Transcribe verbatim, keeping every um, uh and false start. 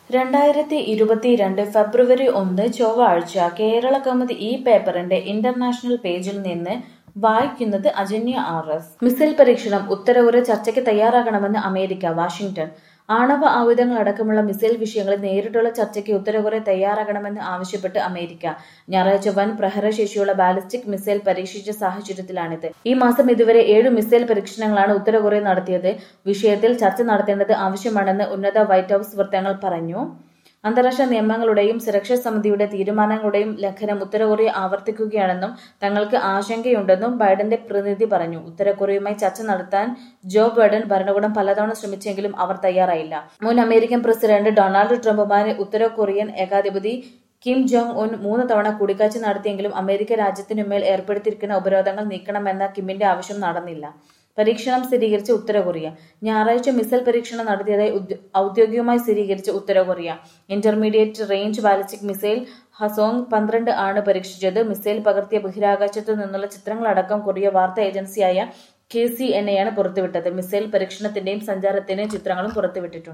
രണ്ടായിരത്തി ഇരുപത്തിരണ്ട് ഫെബ്രുവരി ഒന്ന് ചൊവ്വാഴ്ച കേരള കൗമുദി ഈ പേപ്പറിന്റെ ഇന്റർനാഷണൽ പേജിൽ നിന്ന് വായിക്കുന്നത് അജന്യ ആർ എസ്. മിസൈൽ പരീക്ഷണം ഉത്തരവുരെ ചർച്ചയ്ക്ക് തയ്യാറാകണമെന്ന് അമേരിക്ക. വാഷിംഗ്ടൺ. ആണവ ആയുധങ്ങളടക്കമുള്ള മിസൈൽ വിഷയങ്ങളിൽ നേരിട്ടുള്ള ചർച്ചയ്ക്ക് ഉത്തരവുരെ തയ്യാറാകണമെന്ന് ആവശ്യപ്പെട്ട് അമേരിക്ക ഞായറാഴ്ച വൻ പ്രഹരശേഷിയുള്ള ബാലിസ്റ്റിക് മിസൈൽ പരീക്ഷിച്ച സാഹചര്യത്തിലാണിത്. ഈ മാസം ഇതുവരെ ഏഴു മിസൈൽ പരീക്ഷണങ്ങളാണ് ഉത്തരകൊറിയ നടത്തിയത്. വിഷയത്തിൽ ചർച്ച നടത്തേണ്ടത് ആവശ്യമാണെന്ന് ഉന്നത വൈറ്റ് ഹൌസ് വൃത്തങ്ങൾ പറഞ്ഞു. അന്താരാഷ്ട്ര നിയമങ്ങളുടെയും സുരക്ഷാ സമിതിയുടെ തീരുമാനങ്ങളുടെയും ലംഘനം ഉത്തരകൊറിയ ആവർത്തിക്കുകയാണെന്നും തങ്ങൾക്ക് ആശങ്കയുണ്ടെന്നും ബൈഡന്റെ പ്രതിനിധി പറഞ്ഞു. ഉത്തരകൊറിയയുമായി ചർച്ച നടത്താൻ ജോ ബൈഡൻ ഭരണകൂടം പലതവണ ശ്രമിച്ചെങ്കിലും അവർ തയ്യാറായില്ല. മുൻ അമേരിക്കൻ പ്രസിഡന്റ് ഡൊണാൾഡ് ട്രംപുമായി ഉത്തര കൊറിയൻ ഏകാധിപതി കിം ജോങ് ഉൻ മൂന്ന് തവണ കൂടിക്കാഴ്ച നടത്തിയെങ്കിലും അമേരിക്ക രാജ്യത്തിനുമേൽ ഏർപ്പെടുത്തിയിരിക്കുന്ന ഉപരോധങ്ങൾ നീക്കണമെന്ന കിമ്മിന്റെ ആവശ്യം നടന്നില്ല. പരീക്ഷണം സ്ഥിരീകരിച്ച ഉത്തര കൊറിയ. ഞായറാഴ്ച മിസൈൽ പരീക്ഷണം നടത്തിയതായി ഔദ്യോഗികമായി സ്ഥിരീകരിച്ച ഉത്തര കൊറിയ. Intermediate range ballistic missile Hwasong പന്ത്രണ്ട് ആണ് പരീക്ഷിച്ചത്. മിസൈൽ പകർത്തിയ ബഹിരാകാശത്തു നിന്നുള്ള ചിത്രങ്ങളടക്കം കൊറിയ വാർത്താ ഏജൻസിയായ കെ സി എൻ എയാണ് പുറത്തുവിട്ടത്. മിസൈൽ പരീക്ഷണത്തിന്റെയും സഞ്ചാരത്തിന്റെയും ചിത്രങ്ങളും പുറത്തുവിട്ടിട്ടുണ്ട്.